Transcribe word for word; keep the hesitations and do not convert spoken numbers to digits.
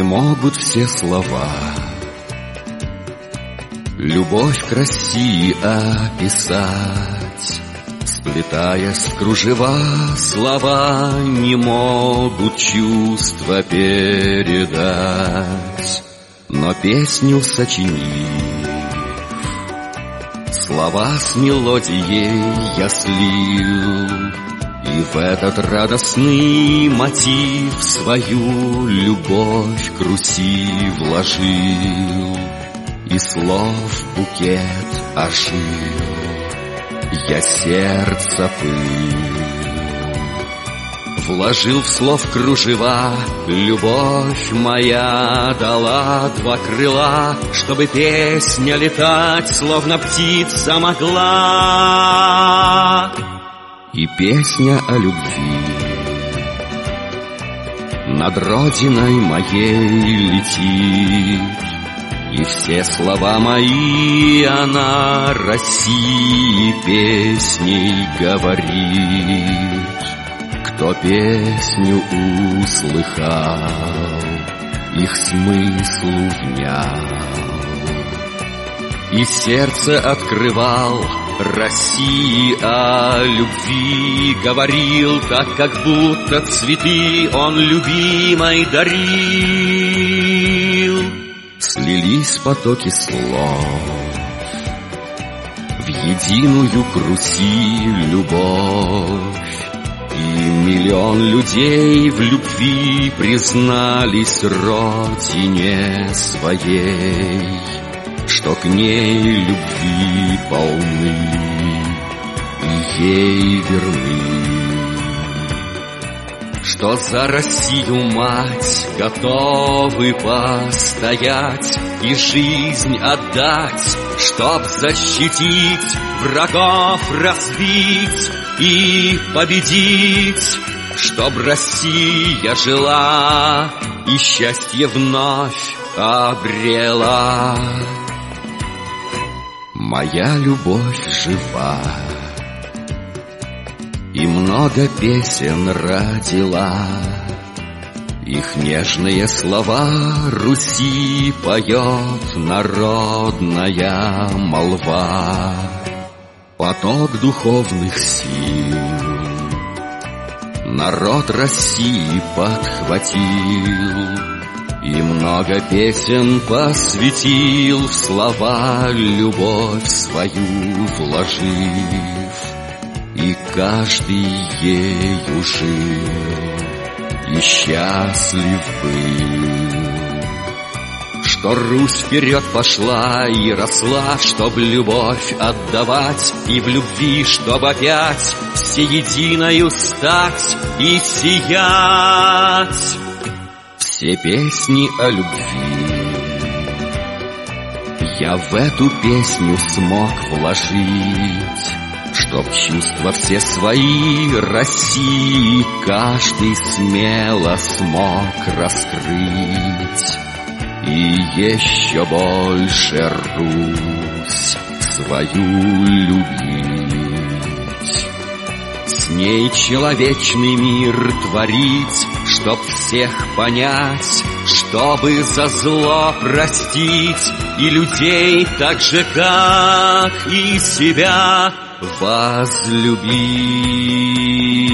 могут все слова любовь к России описать. Сплетаясь в кружева, слова не могут чувства передать. Но песню сочинив, слова с мелодией я слил, и в этот радостный мотив свою любовь к Руси вложил, и слов букет ожил. Я сердце пыл вложил в слов кружева, любовь моя дала два крыла, чтобы песня летать, словно птица могла. И песня о любви над родиной моей летит, и все слова мои она России песней говорит. Кто песню услыхал, их смыслу внял, и сердце открывал, России о любви говорил, так как будто цветы он любимой дарил. Слились потоки слов в единую к Руси любовь, и миллион людей в любви признались родине своей, что к ней любви полны и ей верны, что за Россию мать готовы постоять и жизнь отдать, чтоб защитить, врагов разбить и победить, чтоб Россия жила и счастье вновь обрела. Моя любовь жива и много песен родила, их нежные слова Руси поет народная молва. Поток духовных сил народ России подхватил, и много песен посвятил в слова любовь свою вложив, и каждый ею жил и счастлив был. Что Русь вперед пошла и росла, чтоб любовь отдавать, и в любви, чтоб опять всеединою стать и сиять. Все песни о любви я в эту песню смог вложить, чтоб чувства все свои России каждый смело смог раскрыть, и еще больше Русь свою любить, с ней человечный мир творить, чтоб всех понять, чтобы за зло простить, и людей так же, как и себя возлюбить.